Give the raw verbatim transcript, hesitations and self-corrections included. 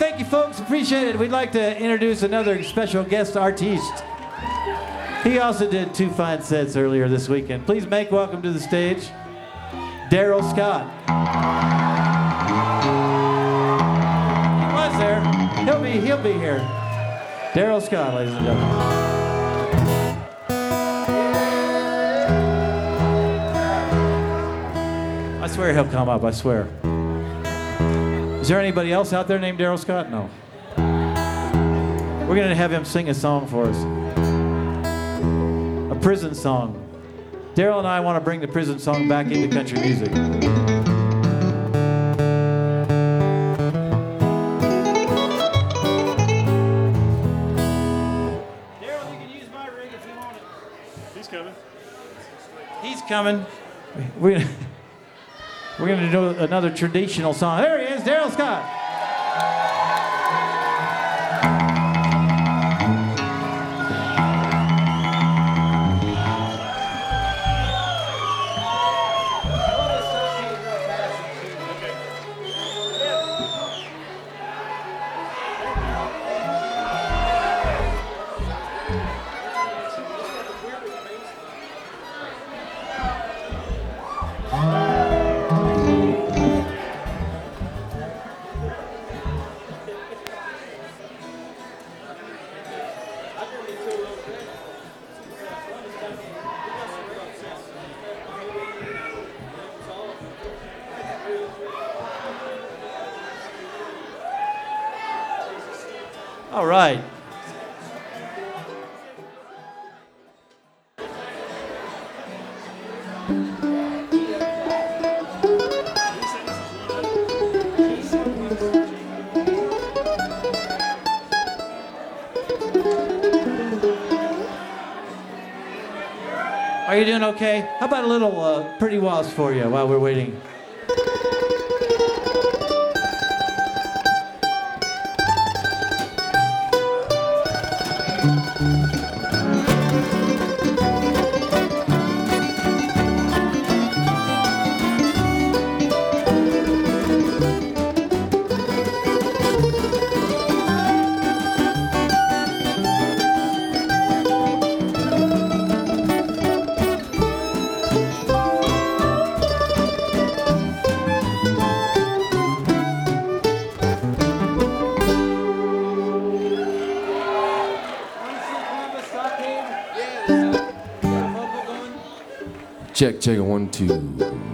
thank you, folks. Appreciate it. We'd like to introduce another special guest artiste. He also did two fine sets earlier this weekend. Please make welcome to the stage, Darrell Scott. He was there. He'll be, he'll be here. Darrell Scott, ladies and gentlemen. I swear he'll come up, I swear. Is there anybody else out there named Darrell Scott? No. We're gonna have him sing a song for us. A prison song. Darrell and I want to bring the prison song back into country music. Darrell, you can use my rig if you want it. He's coming. He's coming. We're gonna, we're gonna do another traditional song. There he is, Darrell Scott. All right. Are you doing okay? How about a little uh, Pretty Waltz for you while we're waiting? Check, check, one, two.